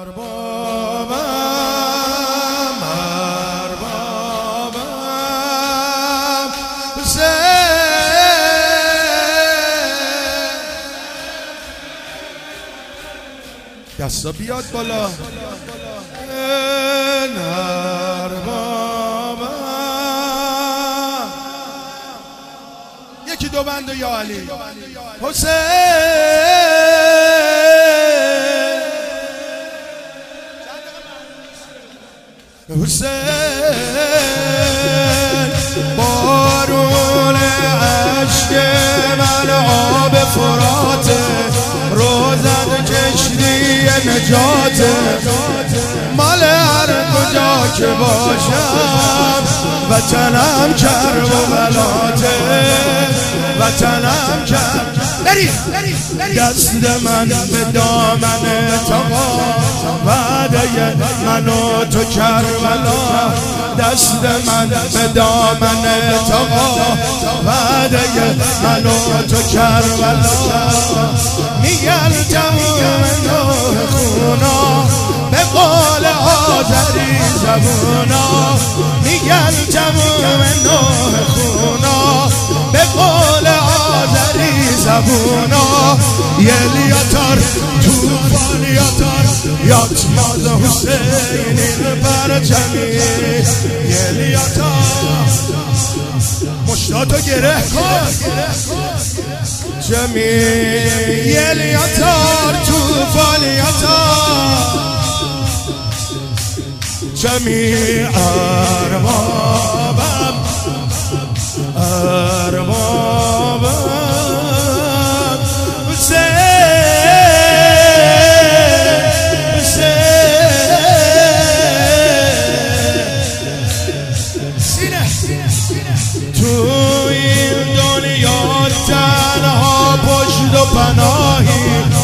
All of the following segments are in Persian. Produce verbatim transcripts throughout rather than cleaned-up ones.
اربابم اربابم حسین دستا بیاد بالا اربابم یکی دو بند یا علی حسین حسین بارون عشق من آب فرات روزن کشتی نجات مال هر کجا که باشم وطنم کرب و بلاته وطنم کرب دست من به دامن تقا وعده من و تو کربلا دست من به دامن تقا وعده من و تو کربلا میگن تموم نوح خونا به قول آذری زبونا میگن تموم نوح خونا به قول آذری زبونا یلیاتار توفانیاتار یاد ماد حسینی برجمی یلیاتار مشتاتو گره کن جمی یلیاتار توفانیاتار جمی اربابم اربابم پناهی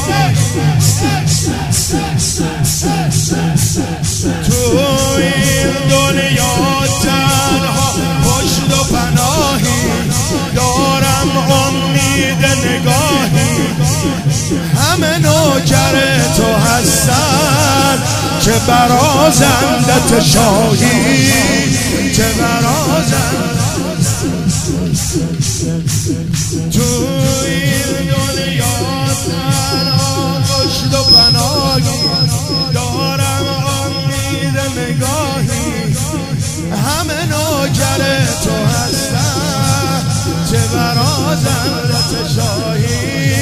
تو این دنیا تنها پشت و پناهی دارم امید نگاهی همه نوکر تو هستن که برازندت شاهی که برازندت تو این دنیا تنها پشت و پناهی دارم امید نگاهی همه نوکر تو هستن چه برازندت شاهی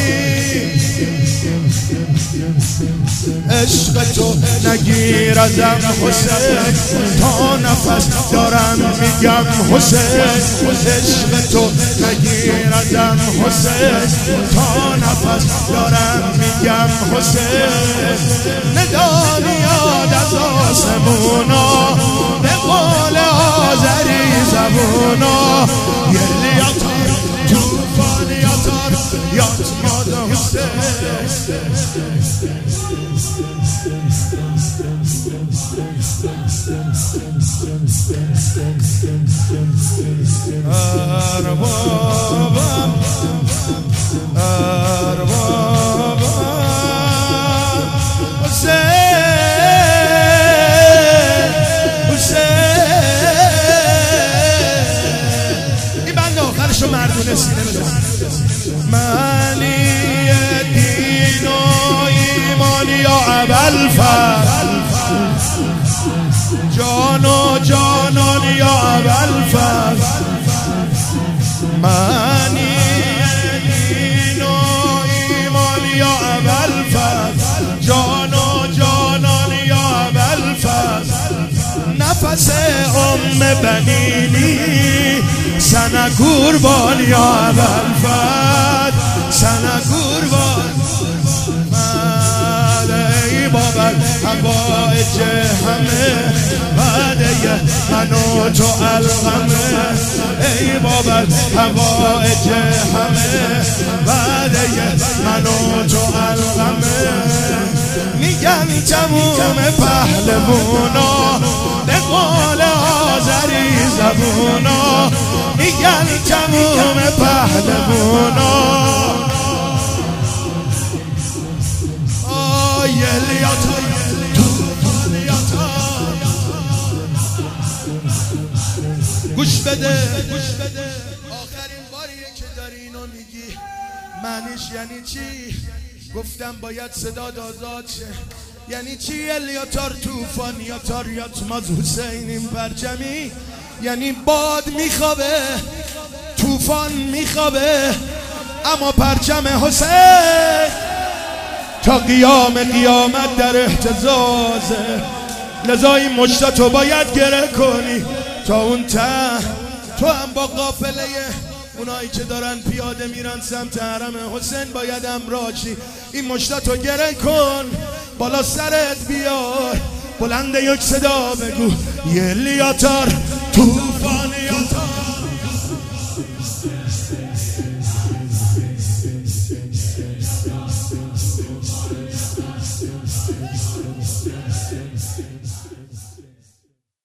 عشق تو نگیر ازم حسین تا نفس دارم میگم حسین عشق تو نگیر ازم حسین تا نفس دارم میگم حسین ندا میاد از آسمونا به قول آذری زبونا یلیاتار توفانیاتار یاد ماد حسین اربابم اربابم حسین حسین این بند آخرشو مردونه سینه بزن معنی دین و ایمان یا ابوالفضل جان و جانان یا ابوالفضل معنی دین و ایمان یا ابوالفضل جان و جانان یا ابوالفضل نفس ام بنینی سنه قربان یا ابوالفضل سنه قربان ای بابا حوائج همه وعده من و تو الغمه ای بابا حوائج همه وعده من و تو الغمه میگن تموم پهلوونا به قول آذری زبونا میگن تموم پهلوونا یلیاتار بده آخرین باریه که داری اینو میگی معنیش یعنی چی؟ گفتم باید صدا آزاد شه. یعنی چی الیاتار توفان یا تاریات ماز حسین این برجمی؟ یعنی باد میخوابه توفان میخوابه اما پرچم حسین تا قیام قیامت در اهتزازه. لذا این مشتاتو باید گره کنی تا اون ته. تو هم با قافله اونایی که دارن پیاده میرن سمت حرم حسین باید امراجی. این مشتاتو گره کن بالا سرت بیار بلند یک صدا بگو یه الیاتار توفان یاتار.